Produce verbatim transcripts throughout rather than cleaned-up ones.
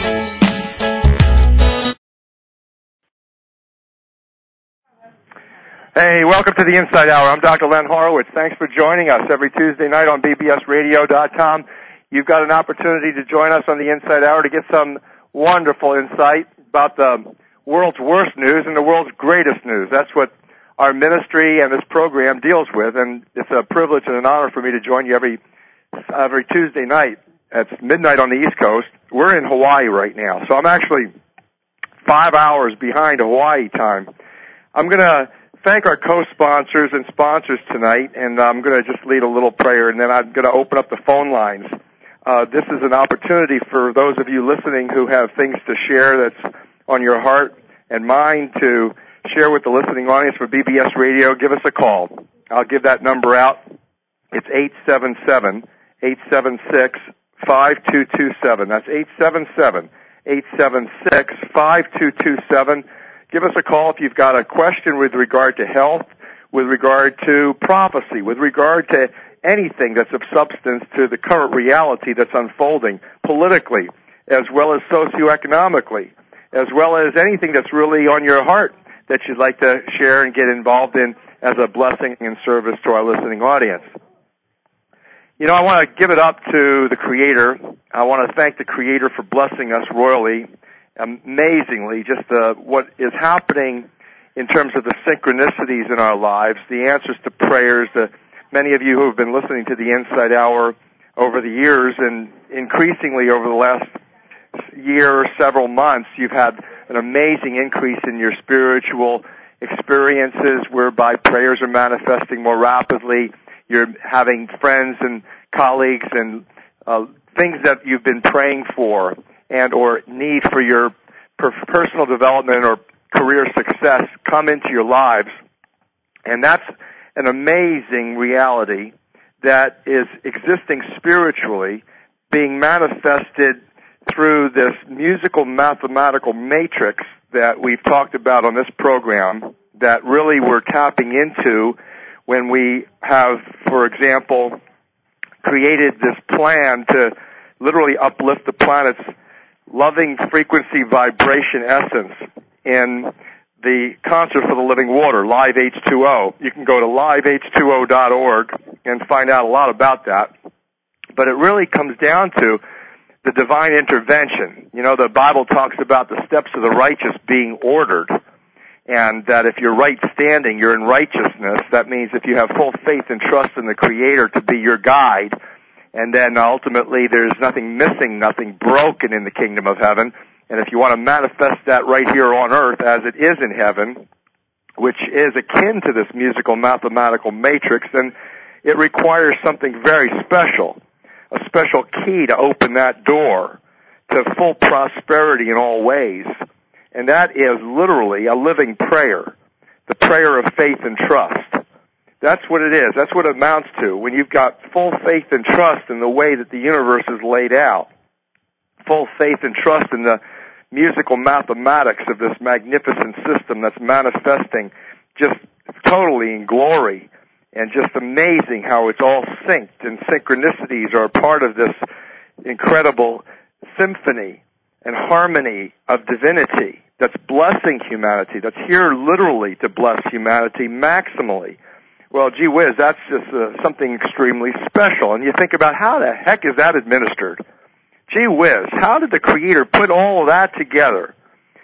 Hey, welcome to the Inside Hour. I'm Doctor Len Horowitz. Thanks for joining us every Tuesday night on B B S radio dot com. You've got an opportunity to join us on the Inside Hour to get some wonderful insight about the world's worst news and the world's greatest news. That's what our ministry and this program deals with, and it's a privilege and an honor for me to join you every every Tuesday night at midnight on the East Coast. We're in Hawaii right now, so I'm actually five hours behind Hawaii time. I'm going to thank our co-sponsors and sponsors tonight, and I'm going to just lead a little prayer, and then I'm going to open up the phone lines. Uh, this is an opportunity for those of you listening who have things to share that's on your heart and mind to share with the listening audience for B B S Radio. Give us a call. I'll give that number out. It's eight seven seven, eight seven six, five two two seven. That's eight seven seven, eight seven six, five two two seven. Give us a call if you've got a question with regard to health, with regard to prophecy, with regard to anything that's of substance to the current reality that's unfolding politically, as well as socioeconomically, as well as anything that's really on your heart that you'd like to share and get involved in as a blessing and service to our listening audience. You know, I want to give it up to the Creator. I want to thank the Creator for blessing us royally. Amazingly, just uh, what is happening in terms of the synchronicities in our lives, the answers to prayers. The, many of you who have been listening to the Inside Hour over the years, and increasingly over the last year or several months, you've had an amazing increase in your spiritual experiences whereby prayers are manifesting more rapidly. You're having friends and colleagues and uh, things that you've been praying for and or need for your personal development or career success come into your lives. And that's an amazing reality that is existing spiritually, being manifested through this musical mathematical matrix that we've talked about on this program that really we're tapping into when we have, for example, created this plan to literally uplift the planet's loving frequency vibration essence in the Concert for the Living Water, Live H two O. You can go to live h two o dot org and find out a lot about that. But it really comes down to the divine intervention. You know, the Bible talks about the steps of the righteous being ordered, and that if you're right standing, you're in righteousness. That means if you have full faith and trust in the Creator to be your guide, and then ultimately there's nothing missing, nothing broken in the kingdom of heaven. And if you want to manifest that right here on earth as it is in heaven, which is akin to this musical mathematical matrix, then it requires something very special, a special key to open that door to full prosperity in all ways. And that is literally a living prayer, the prayer of faith and trust. That's what it is. That's what it amounts to. When you've got full faith and trust in the way that the universe is laid out, full faith and trust in the musical mathematics of this magnificent system that's manifesting just totally in glory, and just amazing how it's all synced, and synchronicities are a part of this incredible symphony and harmony of divinity that's blessing humanity, that's here literally to bless humanity maximally. Well, gee whiz, that's just uh, something extremely special. And you think about how the heck is that administered? Gee whiz, how did the Creator put all of that together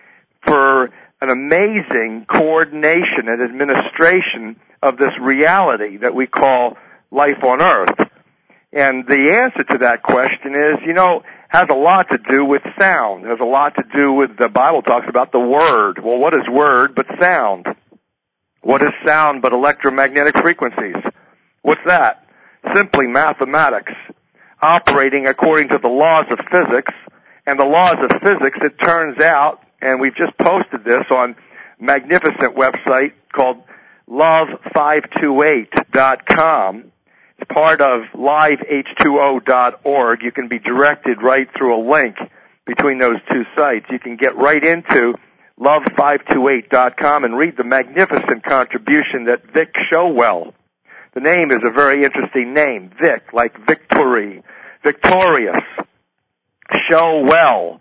for an amazing coordination and administration of this reality that we call life on earth? And the answer to that question is, you know, has a lot to do with sound, has a lot to do with, the Bible talks about the Word. Well, what is Word but sound? What is sound but electromagnetic frequencies? What's that? Simply mathematics, operating according to the laws of physics. And the laws of physics, it turns out, and we've just posted this on a magnificent website called love five two eight dot com. It's part of live h two o dot org. You can be directed right through a link between those two sites. You can get right into love five two eight dot com and read the magnificent contribution that Vic Showell. The name is a very interesting name, Vic, like victory, victorious. Showell.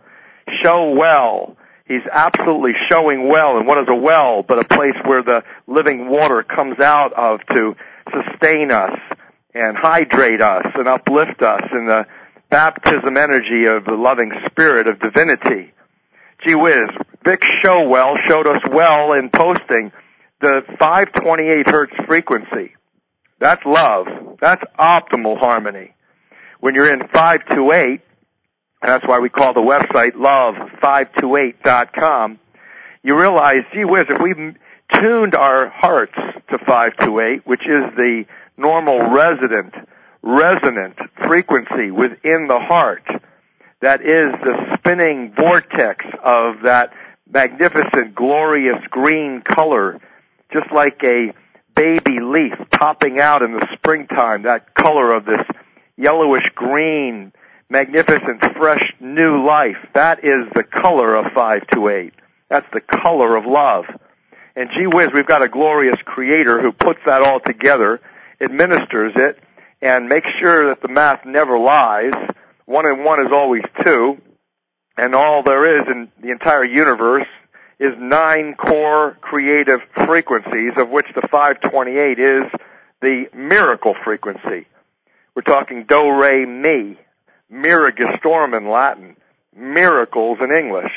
show well. He's absolutely showing well. And what is a well but a place where the living water comes out of to sustain us and hydrate us and uplift us in the baptism energy of the loving spirit of divinity. Gee whiz, Vic Showell showed us well in posting the five twenty-eight hertz frequency. That's love. That's optimal harmony. When you're in five twenty-eight, and that's why we call the website love five twenty-eight dot com, you realize, gee whiz, if we've tuned our hearts to five twenty-eight, which is the normal resident, resonant frequency within the heart, that is the spinning vortex of that magnificent, glorious green color, just like a baby leaf popping out in the springtime, that color of this yellowish green, magnificent, fresh, new life. That is the color of five twenty-eight. That's the color of love. And gee whiz, we've got a glorious creator who puts that all together, administers it, and makes sure that the math never lies. One and one is always two, and all there is in the entire universe is nine core creative frequencies, of which the five twenty-eight is the miracle frequency. We're talking do, re, mi, mira gestorm in Latin, miracles in English.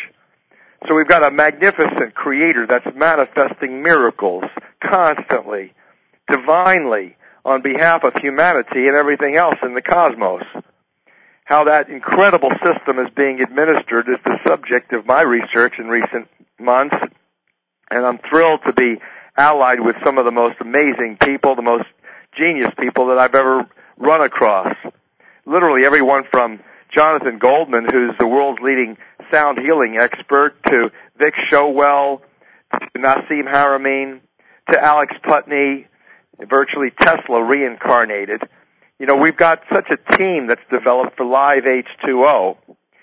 So we've got a magnificent creator that's manifesting miracles constantly, divinely, on behalf of humanity and everything else in the cosmos. How that incredible system is being administered is the subject of my research in recent months, and I'm thrilled to be allied with some of the most amazing people, the most genius people that I've ever run across. Literally everyone from Jonathan Goldman, who's the world's leading sound healing expert, to Vic Showell, to Nassim Haramein, to Alex Putney, virtually Tesla reincarnated. You know, we've got such a team that's developed for Live H two O.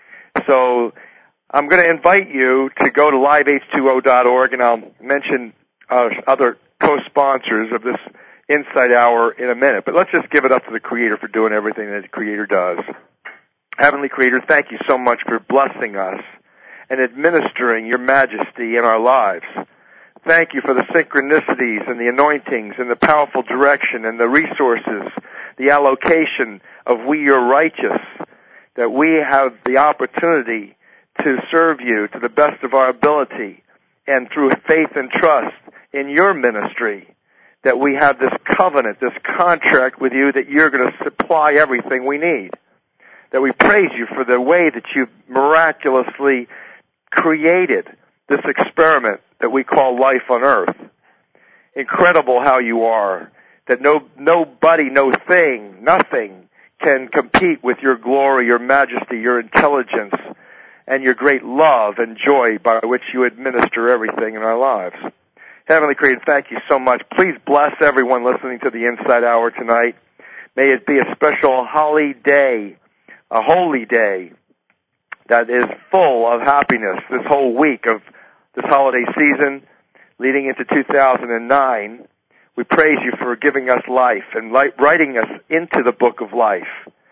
So I'm going to invite you to go to live h two o dot org, and I'll mention uh, other co-sponsors of this Insight Hour in a minute. But let's just give it up to the Creator for doing everything that the Creator does. Heavenly Creator, thank you so much for blessing us and administering your majesty in our lives. Thank you for the synchronicities and the anointings and the powerful direction and the resources, the allocation of we your righteous, that we have the opportunity to serve you to the best of our ability, and through faith and trust in your ministry, that we have this covenant, this contract with you that you're going to supply everything we need. That we praise you for the way that you've miraculously created this experiment that we call life on earth. Incredible how you are, that no nobody, no thing, nothing can compete with your glory, your majesty, your intelligence, and your great love and joy by which you administer everything in our lives. Heavenly Creator, thank you so much. Please bless everyone listening to the Insight Hour tonight. May it be a special holy day, a holy day that is full of happiness this whole week of this holiday season leading into two thousand nine. We praise you for giving us life and writing us into the book of life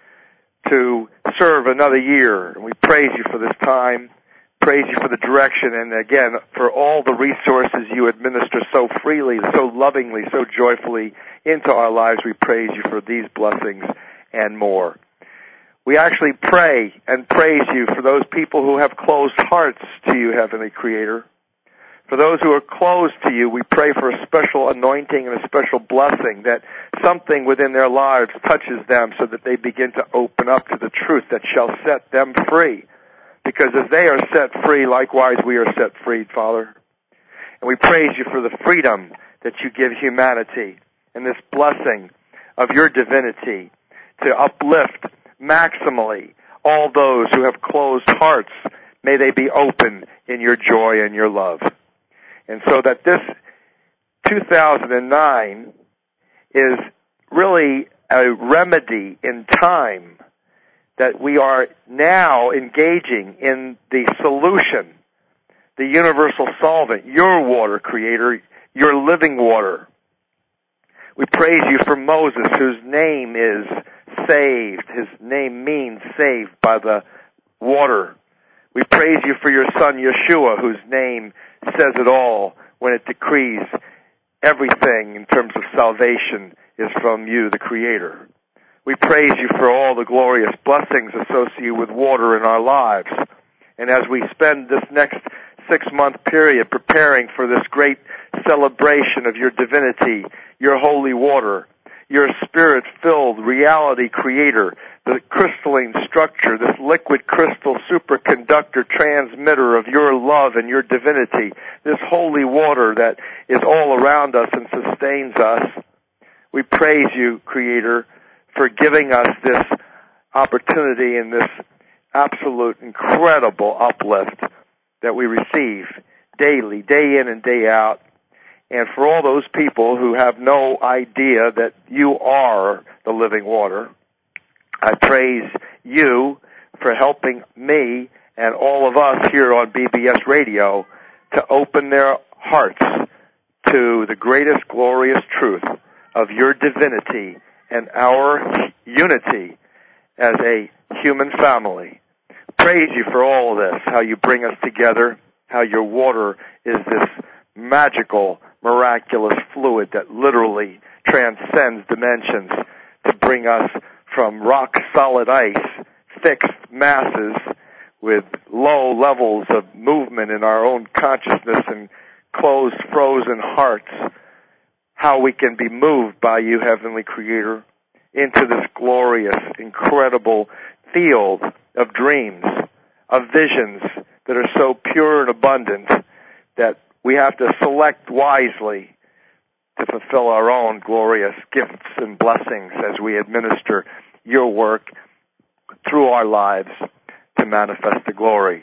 to serve another year. And we praise you for this time, praise you for the direction, and again, for all the resources you administer so freely, so lovingly, so joyfully into our lives. We praise you for these blessings and more. We actually pray and praise you for those people who have closed hearts to you, Heavenly Creator. For those who are closed to you, we pray for a special anointing and a special blessing, that something within their lives touches them so that they begin to open up to the truth that shall set them free. Because as they are set free, likewise we are set free, Father. And we praise you for the freedom that you give humanity and this blessing of your divinity to uplift maximally all those who have closed hearts. May they be open in your joy and your love. And so that this two thousand nine is really a remedy in time, that we are now engaging in the solution, the universal solvent, your water, Creator, your living water. We praise you for Moses, whose name is saved. His name means saved by the water. We praise you for your Son, Yeshua, whose name says it all when it decrees everything in terms of salvation is from you, the Creator. We praise you for all the glorious blessings associated with water in our lives. And as we spend this next six-month period preparing for this great celebration of your divinity, your holy water, your spirit-filled reality creator, the crystalline structure, this liquid crystal superconductor transmitter of your love and your divinity, this holy water that is all around us and sustains us. We praise you, Creator, for giving us this opportunity and this absolute incredible uplift that we receive daily, day in and day out. And for all those people who have no idea that you are the living water, I praise you for helping me and all of us here on B B S Radio to open their hearts to the greatest glorious truth of your divinity and our unity as a human family. Praise you for all of this, how you bring us together, how your water is this magical, miraculous fluid that literally transcends dimensions to bring us from rock-solid ice, fixed masses with low levels of movement in our own consciousness and closed, frozen hearts, how we can be moved by you, Heavenly Creator, into this glorious, incredible field of dreams, of visions that are so pure and abundant that we have to select wisely to fulfill our own glorious gifts and blessings as we administer your work through our lives to manifest the glory.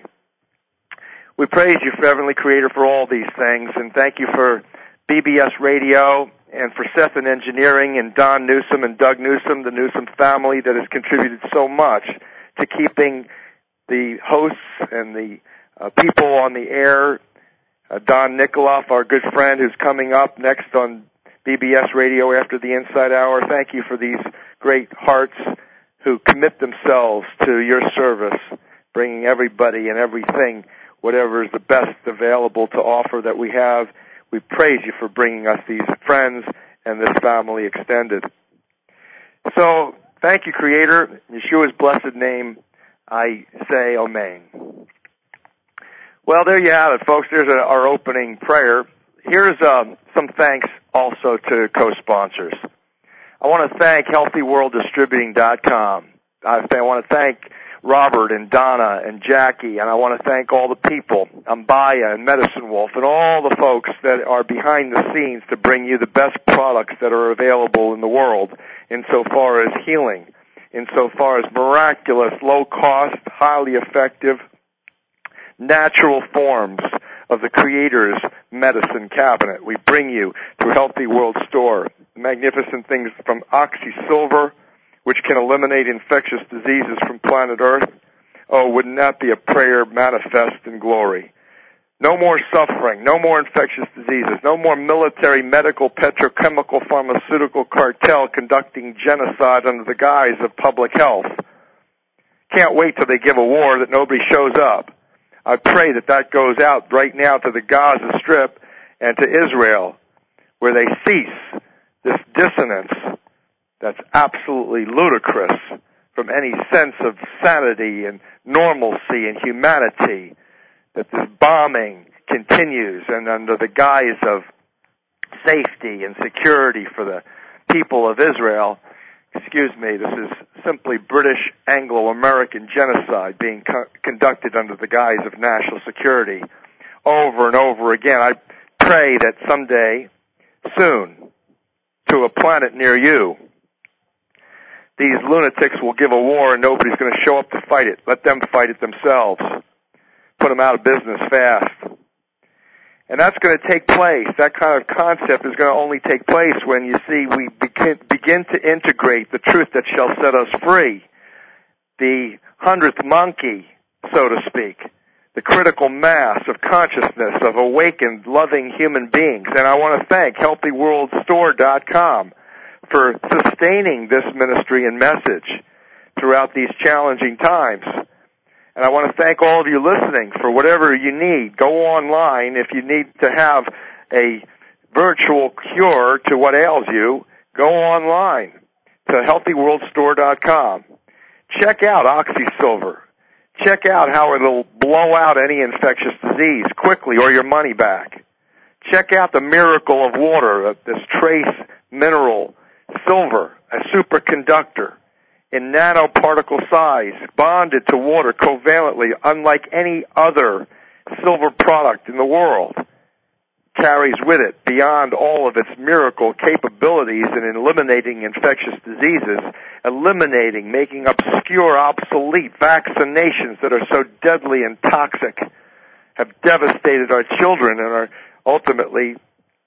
We praise you, Heavenly Creator, for all these things, and thank you for B B S Radio and for Seth and Engineering and Don Newsom and Doug Newsom, the Newsom family that has contributed so much to keeping the hosts and the uh, people on the air. Uh, Don Nikoloff, our good friend, who's coming up next on B B S Radio after the Inside Hour. Thank you for these great hearts who commit themselves to your service, bringing everybody and everything, whatever is the best available to offer that we have. We praise you for bringing us these friends and this family extended. So, thank you, Creator. In Yeshua's blessed name, I say Amen. Well, there you have it, folks. There's a, our opening prayer. Here's um, some thanks also to co-sponsors. I want to thank healthy world distributing dot com. I, I want to thank Robert and Donna and Jackie, and I want to thank all the people, Ambaya and Medicine Wolf, and all the folks that are behind the scenes to bring you the best products that are available in the world insofar as healing, insofar as miraculous, low-cost, highly effective, natural forms of the Creator's medicine cabinet. We bring you through Healthy World Store magnificent things from OxySilver, which can eliminate infectious diseases from planet Earth. Oh, wouldn't that be a prayer manifest in glory? No more suffering, no more infectious diseases, no more military, medical, petrochemical, pharmaceutical cartel conducting genocide under the guise of public health. Can't wait till they give a war that nobody shows up. I pray that that goes out right now to the Gaza Strip and to Israel, where they cease this dissonance that's absolutely ludicrous from any sense of sanity and normalcy and humanity, that this bombing continues and under the guise of safety and security for the people of Israel. Excuse me, this is simply British Anglo-American genocide being co- conducted under the guise of national security over and over again. I pray that someday, soon, to a planet near you, these lunatics will give a war and nobody's going to show up to fight it. Let them fight it themselves. Put them out of business fast. And that's going to take place. That kind of concept is going to only take place when you see we begin, begin to integrate the truth that shall set us free. The hundredth monkey, so to speak. The critical mass of consciousness of awakened, loving human beings. And I want to thank healthy world store dot com for sustaining this ministry and message throughout these challenging times. And I want to thank all of you listening for whatever you need. Go online if you need to have a virtual cure to what ails you. Go online to healthy world store dot com. Check out OxySilver. Check out how it'll blow out any infectious disease quickly or your money back. Check out the miracle of water, this trace mineral, silver, a superconductor in nanoparticle size, bonded to water covalently, unlike any other silver product in the world. Carries with it, beyond all of its miracle capabilities in eliminating infectious diseases, eliminating, making obscure, obsolete vaccinations that are so deadly and toxic, have devastated our children and our ultimately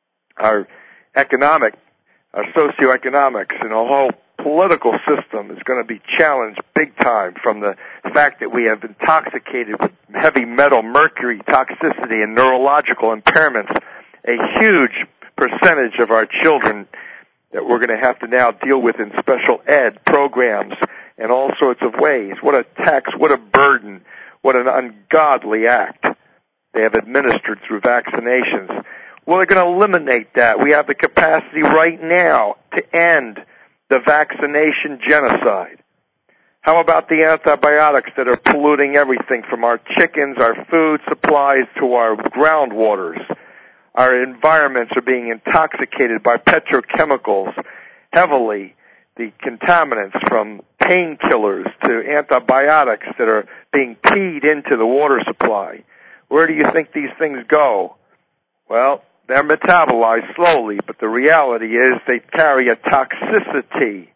our economic, our socioeconomics, and our whole political system is going to be challenged big time from the fact that we have intoxicated with heavy metal, mercury toxicity, and neurological impairments. A huge percentage of our children that we're going to have to now deal with in special ed programs and all sorts of ways. What a tax, what a burden, what an ungodly act they have administered through vaccinations. Well, they're going to eliminate that. We have the capacity right now to end the vaccination genocide. How about the antibiotics that are polluting everything from our chickens, our food supplies, to our groundwaters? Our environments are being intoxicated by petrochemicals heavily, the contaminants from painkillers to antibiotics that are being peed into the water supply. Where do you think these things go? Well, they're metabolized slowly, but the reality is they carry a toxicity,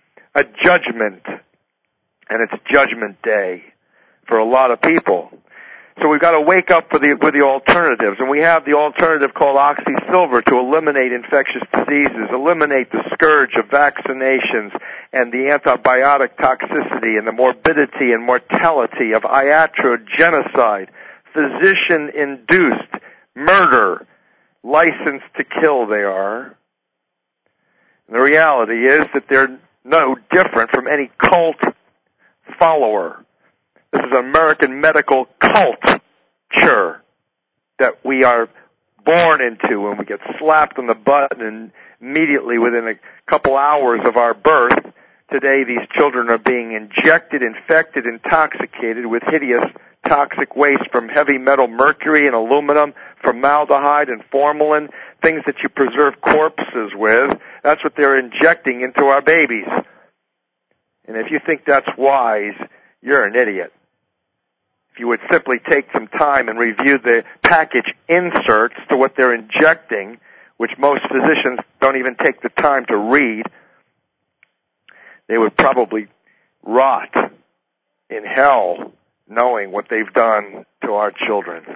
a judgment, and it's Judgment Day for a lot of people. So we've got to wake up for the, with the alternatives, and we have the alternative called OxySilver to eliminate infectious diseases, eliminate the scourge of vaccinations and the antibiotic toxicity and the morbidity and mortality of iatrogenocide, physician-induced murder, licensed to kill they are. And the reality is that they're no different from any cult follower. This is an American medical culture that we are born into, and we get slapped on the butt, and immediately within a couple hours of our birth, today these children are being injected, infected, intoxicated with hideous toxic waste from heavy metal mercury and aluminum, formaldehyde and formalin, things that you preserve corpses with. That's what they're injecting into our babies. And if you think that's wise, you're an idiot. If you would simply take some time and review the package inserts to what they're injecting, which most physicians don't even take the time to read, they would probably rot in hell knowing what they've done to our children.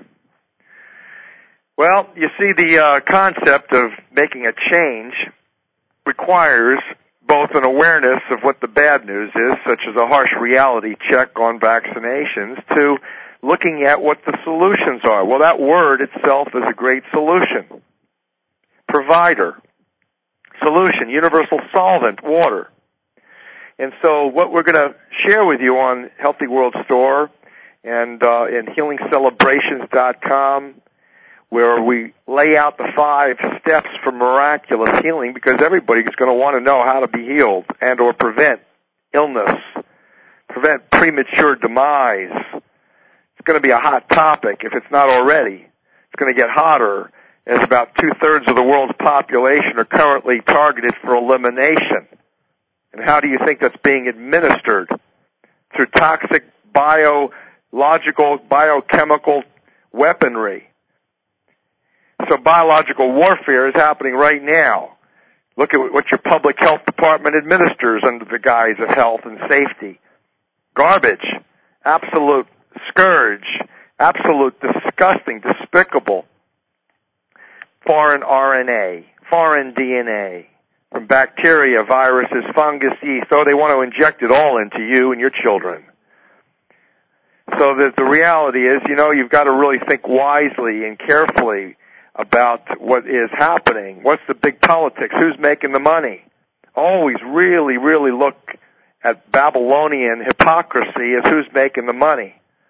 Well, you see, the uh, concept of making a change requires both an awareness of what the bad news is, such as a harsh reality check on vaccinations, to looking at what the solutions are. Well, that word itself is a great solution. Provider. Solution. Universal solvent. Water. And so what we're going to share with you on Healthy World Store and uh, in healing celebrations dot com, where we lay out the five steps for miraculous healing, because everybody's going to want to know how to be healed and or prevent illness, prevent premature demise. It's going to be a hot topic if it's not already. It's going to get hotter, as about two-thirds of the world's population are currently targeted for elimination. And how do you think that's being administered? Through toxic biological, biochemical weaponry. So biological warfare is happening right now. Look at what your public health department administers under the guise of health and safety. Garbage. Absolute scourge. Absolute disgusting, despicable. Foreign R N A. Foreign D N A. From bacteria, viruses, fungus, yeast. Oh, they want to inject it all into you and your children. So that the reality is, you know, you've got to really think wisely and carefully about what is happening. What's the big politics? Who's making the money? Always really, really look at Babylonian hypocrisy as who's making the money.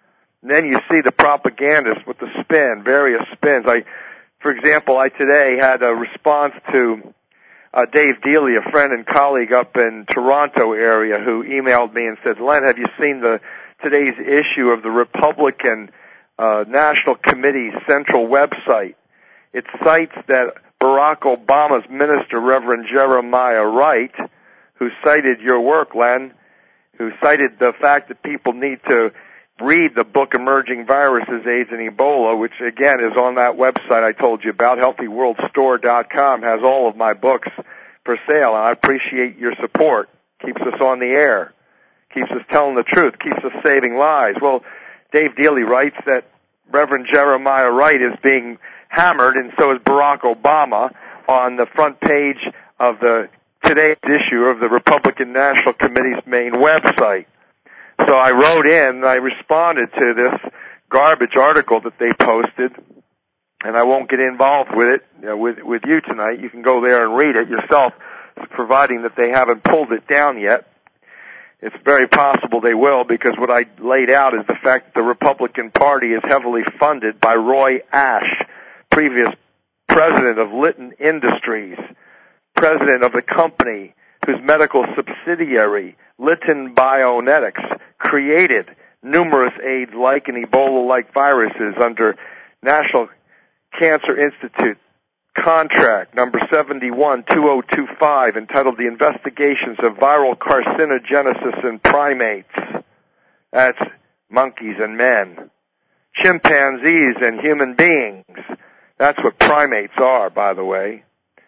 And then you see the propagandists with the spin, various spins. I, for example, I today had a response to uh, Dave Dealey, a friend and colleague up in Toronto area, who emailed me and said, Len, have you seen the today's issue of the Republican uh, National Committee Central website? It cites that Barack Obama's minister, Reverend Jeremiah Wright, who cited your work, Len, who cited the fact that people need to read the book Emerging Viruses, AIDS, and Ebola, which, again, is on that website I told you about. healthy world store dot com has all of my books for sale, and I appreciate your support. Keeps us on the air, keeps us telling the truth, keeps us saving lives. Well, Dave Dealey writes that Reverend Jeremiah Wright is being hammered, and so is Barack Obama, on the front page of the today's issue of the Republican National Committee's main website. So I wrote in, I responded to this garbage article that they posted, and I won't get involved with it, you know, with, with you tonight. You can go there and read it yourself, providing that they haven't pulled it down yet. It's very possible they will, because what I laid out is the fact that the Republican Party is heavily funded by Roy Ash, previous president of Litton Industries, president of the company whose medical subsidiary, Litton Bionetics, created numerous AIDS-like and Ebola-like viruses under National Cancer Institute contract number seventy-one two oh two five, entitled The Investigations of Viral Carcinogenesis in Primates. That's monkeys and men. Chimpanzees and human beings. That's what primates are, by the way.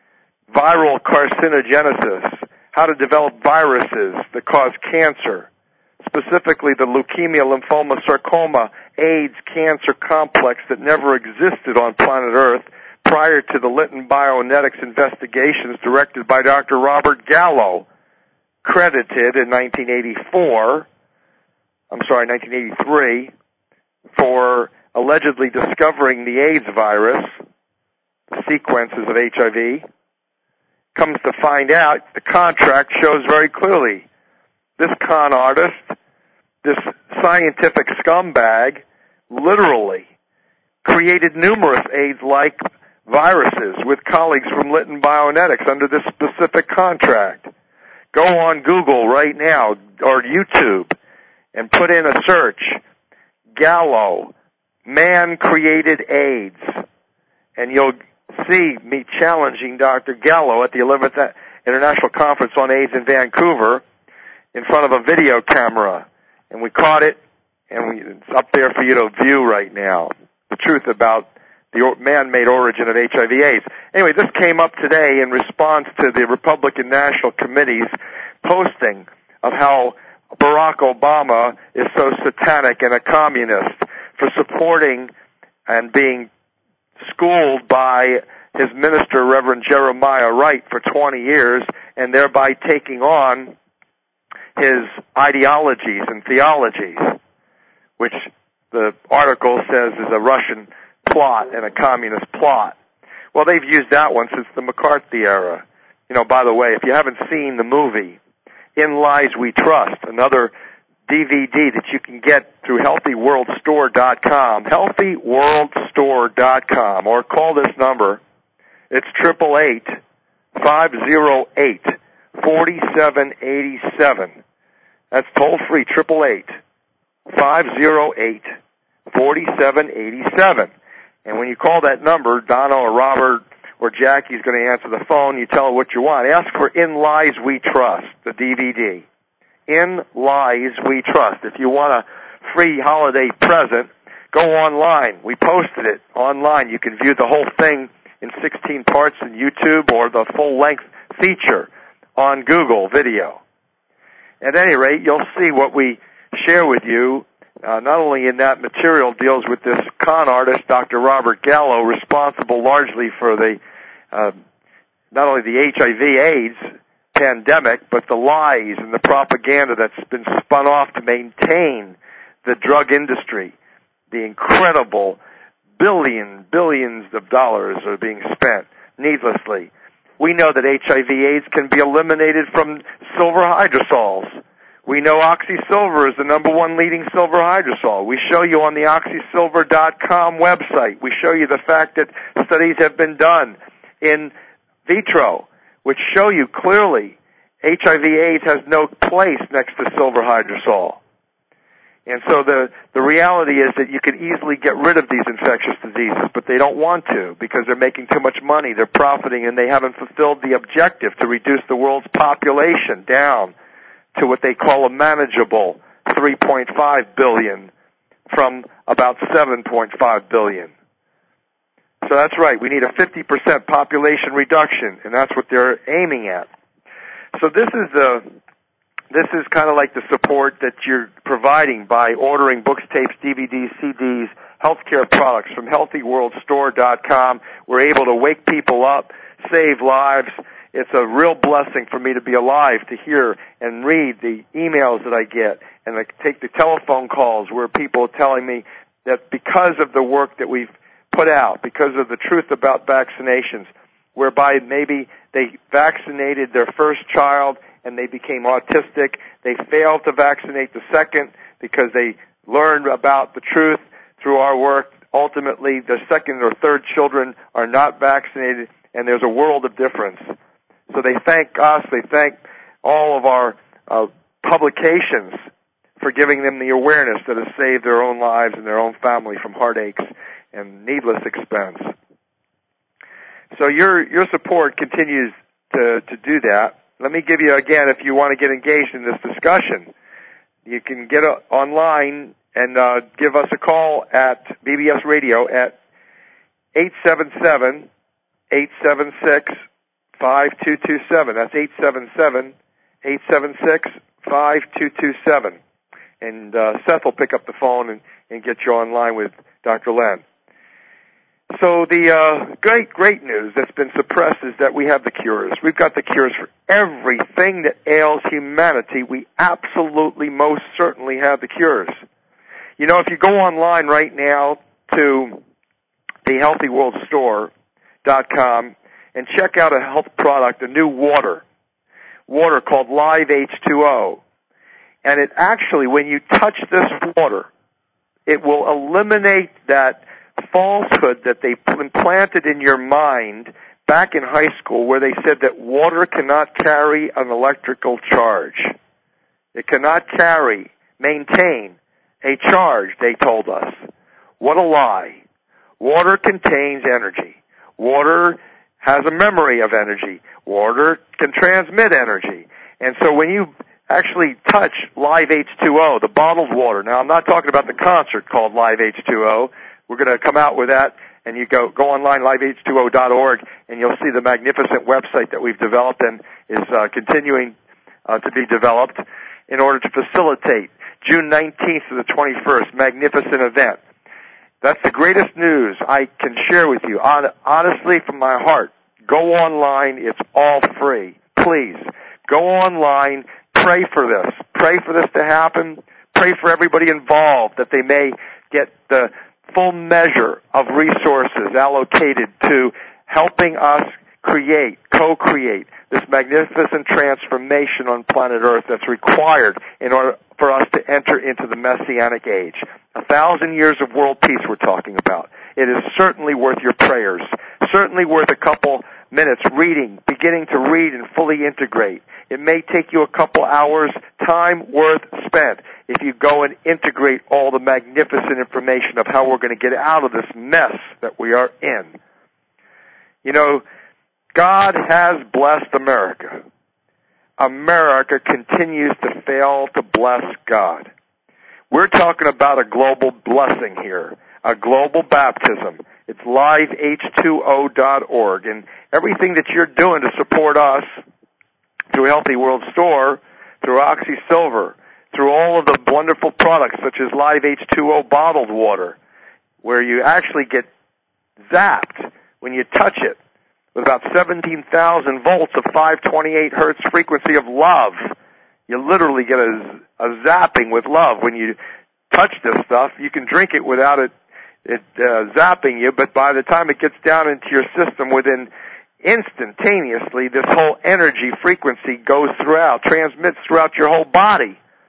Viral carcinogenesis, how to develop viruses that cause cancer, specifically the leukemia, lymphoma, sarcoma, AIDS cancer complex that never existed on planet Earth prior to the Litton Bionetics investigations directed by Doctor Robert Gallo, credited in nineteen eighty-four, I'm sorry, nineteen eighty-three, for allegedly discovering the AIDS virus, sequences of H I V. Comes to find out, the contract shows very clearly this con artist, this scientific scumbag, literally created numerous AIDS-like viruses with colleagues from Litton Bionetics under this specific contract. Go on Google right now, or YouTube, and put in a search, Gallo, man-created AIDS, and you'll see me challenging Doctor Gallo at the eleventh International Conference on AIDS in Vancouver in front of a video camera. And we caught it, and we, it's up there for you to view right now, the truth about the man-made origin of H I V AIDS. Anyway, this came up today in response to the Republican National Committee's posting of how Barack Obama is so satanic and a communist for supporting and being schooled by his minister, Reverend Jeremiah Wright, for twenty years, and thereby taking on his ideologies and theologies, which the article says is a Russian plot and a communist plot. Well, they've used that one since the McCarthy era. You know, by the way, if you haven't seen the movie, In Lies We Trust, another D V D that you can get through healthy world store dot com, healthy world store dot com, or call this number. It's triple eight five zero eight forty seven eighty seven. That's toll free, triple eight five zero eight forty seven eighty seven. And when you call that number, Donna or Robert or Jackie's going to answer the phone. You tell her what you want. Ask for In Lies We Trust, the D V D. In Lies We Trust. If you want a free holiday present, go online. We posted it online. You can view the whole thing in sixteen parts on YouTube, or the full-length feature on Google Video. At any rate, you'll see what we share with you, uh, not only in that material deals with this con artist, Doctor Robert Gallo, responsible largely for the uh, not only the H I V AIDS pandemic, but the lies and the propaganda that's been spun off to maintain the drug industry. The incredible billion, billions of dollars are being spent needlessly. We know that H I V AIDS can be eliminated from silver hydrosols. We know OxySilver is the number one leading silver hydrosol. We show you on the oxy silver dot com website. We show you the fact that studies have been done in vitro, which show you clearly H I V AIDS has no place next to silver hydrosol. And so the, the reality is that you can easily get rid of these infectious diseases, but they don't want to because they're making too much money, they're profiting, and they haven't fulfilled the objective to reduce the world's population down to what they call a manageable three point five billion from about seven point five billion. So that's right, we need a fifty percent population reduction, and that's what they're aiming at. So this is the This is kind of like the support that you're providing by ordering books, tapes, D V Ds, C Ds, healthcare products from healthy world store dot com. We're able to wake people up, save lives. It's a real blessing for me to be alive to hear and read the emails that I get, and I take the telephone calls where people are telling me that because of the work that we've put out, because of the truth about vaccinations, whereby maybe they vaccinated their first child and they became autistic. They failed to vaccinate the second because they learned about the truth through our work. Ultimately, the second or third children are not vaccinated, and there's a world of difference. So they thank us, they thank all of our uh, publications for giving them the awareness that has saved their own lives and their own family from heartaches and needless expense. So your your support continues to, to do that. Let me give you, again, if you want to get engaged in this discussion, you can get a, online and uh, give us a call at B B S Radio at eight seven seven, eight seven six, five two two seven. That's eight seven seven, eight seven six, five two two seven. And uh, Seth will pick up the phone and, and get you online with Doctor Len. So the uh, great, great news that's been suppressed is that we have the cures. We've got the cures for everything that ails humanity. We absolutely, most certainly have the cures. You know, if you go online right now to the healthy world store dot com and check out a health product, a new water, water called Live H two O, and it actually, when you touch this water, it will eliminate that falsehood that they implanted in your mind back in high school where they said that water cannot carry an electrical charge. It cannot carry, maintain a charge, they told us. What a lie. Water contains energy. Water has a memory of energy. Water can transmit energy. And so when you actually touch Live H two O, the bottled water, now I'm not talking about the concert called Live H two O. We're going to come out with that, and you go go online, live H two O dot org, and you'll see the magnificent website that we've developed and is uh, continuing uh, to be developed in order to facilitate June nineteenth to the twenty-first, magnificent event. That's the greatest news I can share with you. Honestly, from my heart, go online. It's all free. Please, go online. Pray for this. Pray for this to happen. Pray for everybody involved that they may get the full measure of resources allocated to helping us create, co-create this magnificent transformation on planet Earth that's required in order for us to enter into the Messianic age. A thousand years of world peace we're talking about. It is certainly worth your prayers, certainly worth a couple minutes reading, beginning to read and fully integrate. It may take you a couple hours, time worth spent, if you go and integrate all the magnificent information of how we're going to get out of this mess that we are in. You know, God has blessed America. America continues to fail to bless God. We're talking about a global blessing here, a global baptism. It's live H two O dot org, and everything that you're doing to support us through Healthy World Store, through OxySilver, through all of the wonderful products such as Live H two O bottled water, where you actually get zapped when you touch it with about seventeen thousand volts of five twenty-eight hertz frequency of love. You literally get a, a zapping with love when you touch this stuff. You can drink it without it, it uh, zapping you, but by the time it gets down into your system within instantaneously, this whole energy frequency goes throughout, transmits throughout your whole body.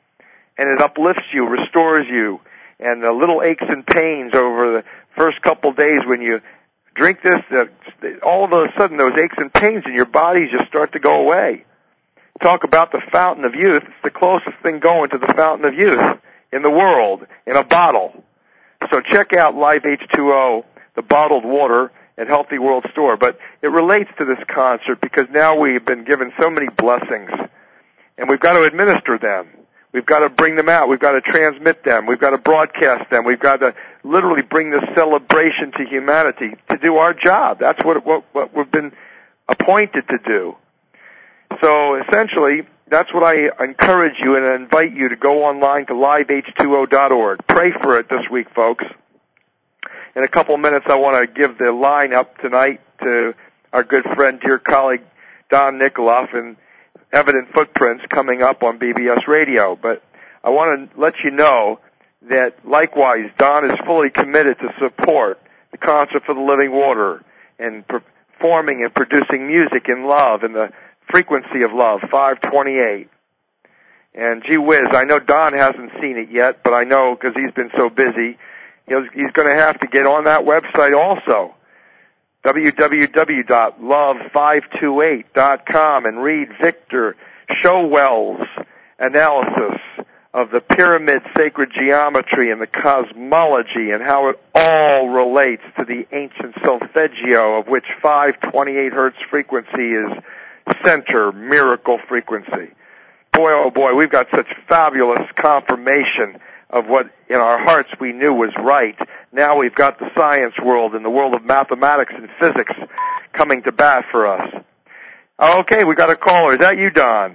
and it uplifts you, restores you, and the little aches and pains over the first couple days when you drink this, uh, all of a sudden those aches and pains in your body just start to go away. Talk about the fountain of youth. It's the closest thing going to the fountain of youth in the world, in a bottle. So check out Live H two O, the bottled water, at Healthy World Store. But it relates to this concert because now we've been given so many blessings, and we've got to administer them. We've got to bring them out. We've got to transmit them. We've got to broadcast them. We've got to literally bring this celebration to humanity to do our job. That's what, what, what we've been appointed to do. So essentially, that's what I encourage you and I invite you to go online to live h two o dot org. Pray for it this week, folks. In a couple of minutes, I want to give the line up tonight to our good friend, dear colleague, Don Nikoloff, and Evident Footprints coming up on B B S Radio. But I want to let you know that, likewise, Don is fully committed to support the Concert for the Living Water and performing and producing music in love and the frequency of love, five twenty-eight. And gee whiz, I know Don hasn't seen it yet, but I know because he's been so busy, he's going to have to get on that website also, w w w dot love five two eight dot com, and read Victor Showell's analysis of the pyramid sacred geometry and the cosmology and how it all relates to the ancient solfeggio, of which five twenty-eight hertz frequency is center miracle frequency. Boy, oh boy, we've got such fabulous confirmation of what in our hearts we knew was right. Now we've got the science world and the world of mathematics and physics coming to bat for us. Okay, we got a caller. Is that you, Don?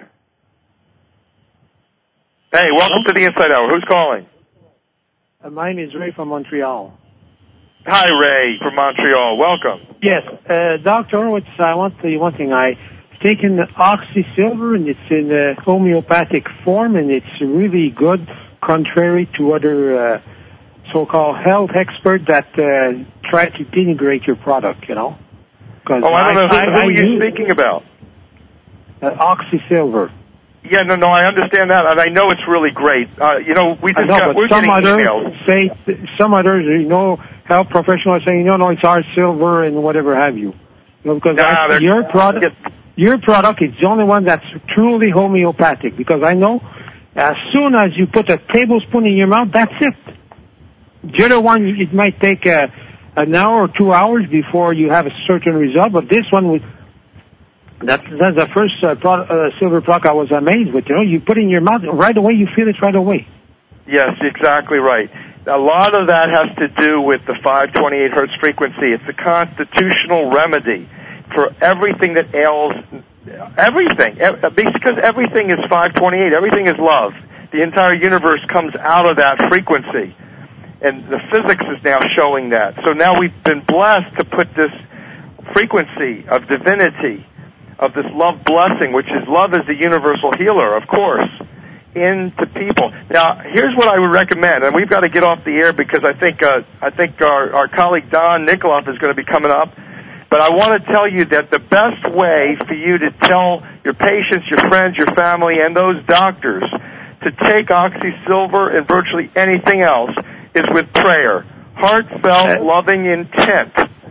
Hey, welcome to the Inside Hour. Who's calling? Uh, my name is Ray from Montreal. Hi, Ray from Montreal. Welcome. Yes, uh, Doctor Horowitz, I want to tell you one thing. I taken OxySilver, and it's in a homeopathic form, and it's really good, contrary to other uh, so-called health experts that uh, try to denigrate your product, you know. Oh, I don't know. Who, I, who I, are you speaking about? Uh, OxySilver. Yeah, no, no, I understand that, and I know it's really great. Uh, you know, we just know, got, we're some getting others emails. Say, some others, you know, health professionals saying, no, no, it's our silver and whatever have you. You know, because nah, I, your product... Get, Your product is the only one that's truly homeopathic, because I know as soon as you put a tablespoon in your mouth, that's it. The other one, it might take a, an hour or two hours before you have a certain result, but this one, with, that, that's the first uh, product, uh, silver product I was amazed with. You know, you put it in your mouth, right away you feel it right away. Yes, exactly right. A lot of that has to do with the five twenty-eight hertz frequency. It's a constitutional remedy for everything that ails everything, because everything is five twenty-eight, everything is love. The entire universe comes out of that frequency, and the physics is now showing that. So now we've been blessed to put this frequency of divinity, of this love blessing, which is love is the universal healer, of course, into people. Now, here's what I would recommend, and we've got to get off the air because I think uh, I think our, our colleague Don Nikoloff is going to be coming up. But I want to tell you that the best way for you to tell your patients, your friends, your family, and those doctors to take OxySilver and virtually anything else is with prayer. Heartfelt, loving intent.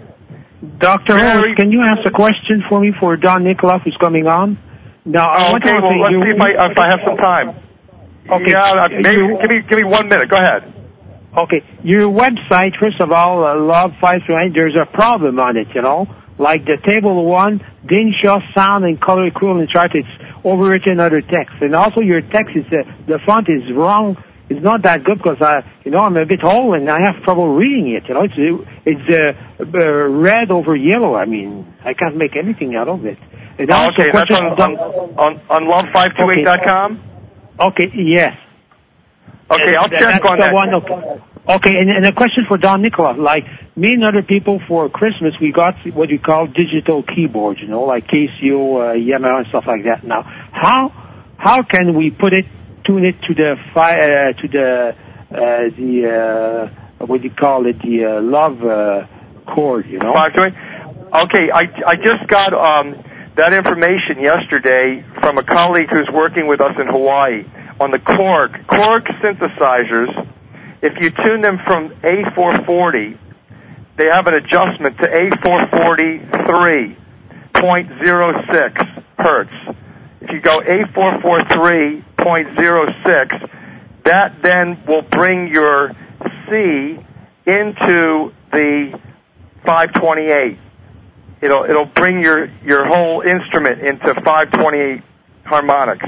Doctor Horowitz, can you ask a question for me for Don Nikoloff who's coming on? Now, I want okay, to well, let's see if I, if I have some time. Okay. Yeah, maybe, give me, give me one minute. Go ahead. Okay, your website, first of all, uh, Love five twenty-eight, there's a problem on it, you know. Like the table one, Dinshaw sound and color equivalent chart, it's overwritten other text. And also your text is, uh, the font is wrong. It's not that good because, I, you know, I'm a bit old and I have trouble reading it, you know. It's, it's uh, uh, red over yellow. I mean, I can't make anything out of it. And oh, also okay, that's on, on, on, on love five two eight dot com? Okay. okay, yes. Okay, I'll that, check that's on the that. One, okay, okay and, and a question for Don Nikoloff. Like, me and other people for Christmas, we got what we call digital keyboards, you know, like Casio, uh, Yamaha, and stuff like that. Now, how how can we put it, tune it to the fi- uh, to the uh, the uh, what do you call it, the uh, love uh, chord, you know? Okay, I I just got um that information yesterday from a colleague who's working with us in Hawaii. on the Korg. Korg synthesizers, if you tune them from A four forty, they have an adjustment to A four forty-three point zero six hertz. If you go A four forty-three point zero six, that then will bring your C into the five twenty-eight. It'll it'll bring your, your whole instrument into five twenty-eight harmonics.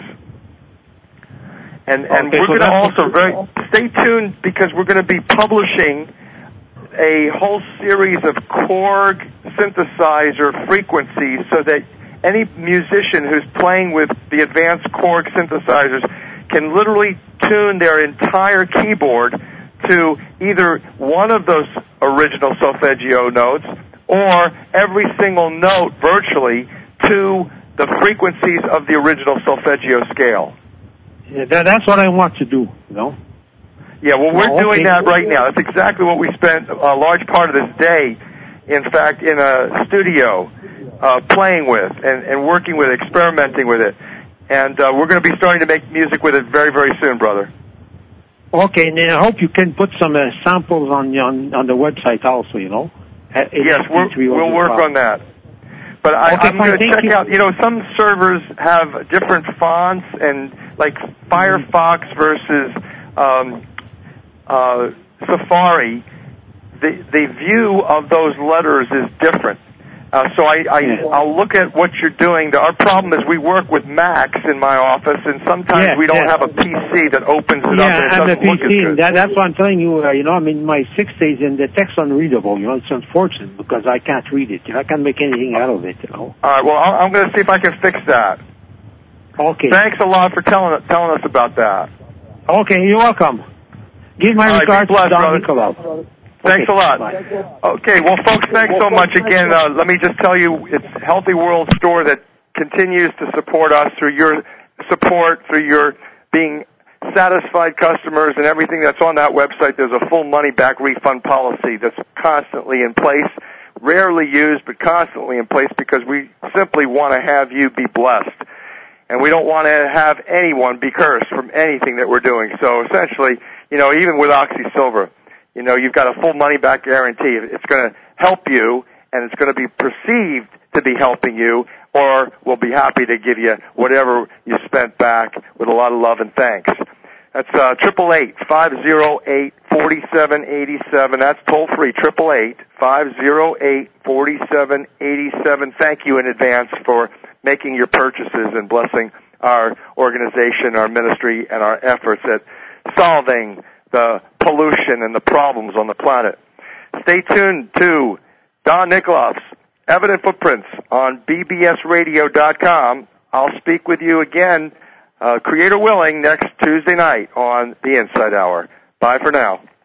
And and okay, we're so going to also very stay tuned because we're going to be publishing a whole series of Korg synthesizer frequencies so that any musician who's playing with the advanced Korg synthesizers can literally tune their entire keyboard to either one of those original solfeggio notes or every single note virtually to the frequencies of the original solfeggio scale. Yeah, that, that's what I want to do, you know? Yeah, well, we're oh, doing okay. that right now. That's exactly what we spent a large part of this day, in fact, in a studio uh, playing with and, and working with, experimenting with it. And uh, we're going to be starting to make music with it very, very soon, brother. Okay, and I hope you can put some uh, samples on, on on the website also, you know? Yes, we're, we'll work on that. But I, okay, I'm going to check you. out, you know, some servers have different fonts and like Firefox versus um, uh, Safari, the, the view of those letters is different. Uh, so I, I, yeah. I'll look at what you're doing. Our problem is we work with Macs in my office, and sometimes yeah, we don't yeah. have a P C that opens it yeah, up and it I'm doesn't a P C, look as good. That, that's what I'm telling you. Uh, you know, I'm in my sixties, and the text's unreadable. You know, it's unfortunate because I can't read it. You know, I can't make anything out of it. You know. All right. Well, I'm going to see if I can fix that. Okay. Thanks a lot for telling telling us about that. Okay, you're welcome. Give my All regards right, blessed, to Don brother. Nicolau. Thanks okay, a lot. bye. Okay, well, folks, thanks so much again. Uh, let me just tell you, it's Healthy World Store that continues to support us through your support, through your being satisfied customers and everything that's on that website. There's a full money-back refund policy that's constantly in place, rarely used, but constantly in place because we simply want to have you be blessed. And we don't want to have anyone be cursed from anything that we're doing. So essentially, you know, even with OxySilver, you know, you've got a full money-back guarantee. It's going to help you, and it's going to be perceived to be helping you, or we'll be happy to give you whatever you spent back with a lot of love and thanks. That's uh, triple eight five zero eight forty seven eighty seven. That's toll free. Triple eight five zero eight forty seven eighty seven. Thank you in advance for making your purchases and blessing our organization, our ministry, and our efforts at solving the pollution and the problems on the planet. Stay tuned to Don Nicolau's Evident Footprints on B B S radio dot com. I'll speak with you again, uh, creator willing, next Tuesday night on the Inside Hour. Bye for now.